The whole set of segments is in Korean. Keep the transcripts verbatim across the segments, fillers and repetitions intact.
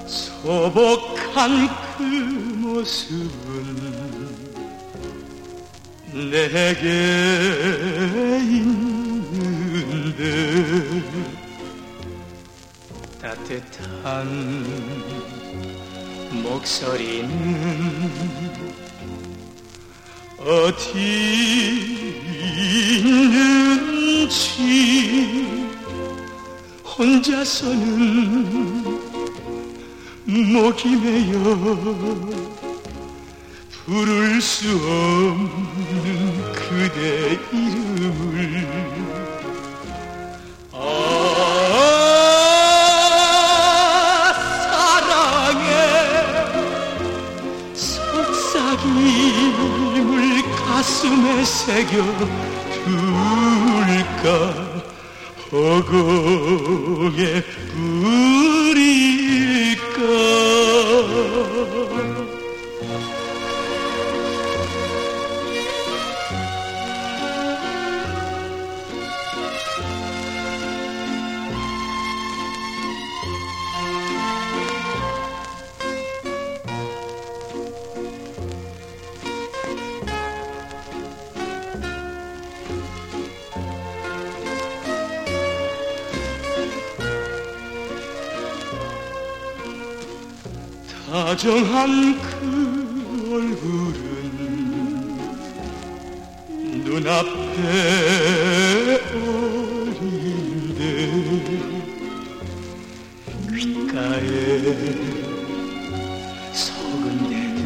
소복한 그 모습은 내게 있는데 따뜻한 목소리는 어디 있는지 혼자서는 목이 메여 부를 수 없는 그대 이름을 아 사랑의 속삭임을 가슴에 새겨 둘까 허공에 뿌릴까 다정한 그 얼굴은 눈앞에 어린데 귓가에 소금대듯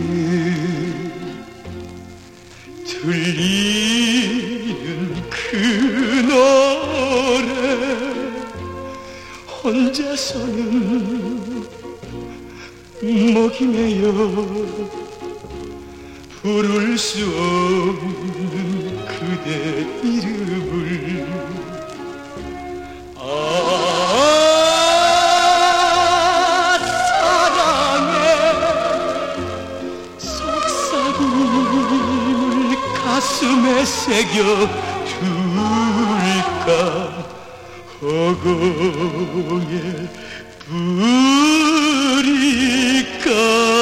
들리는 그 노래 혼자서는 목이 메여 부를 수 없는 그대 이름을 아 사랑의 속삭임을 가슴에 새겨 둘까 허공에 뿌릴까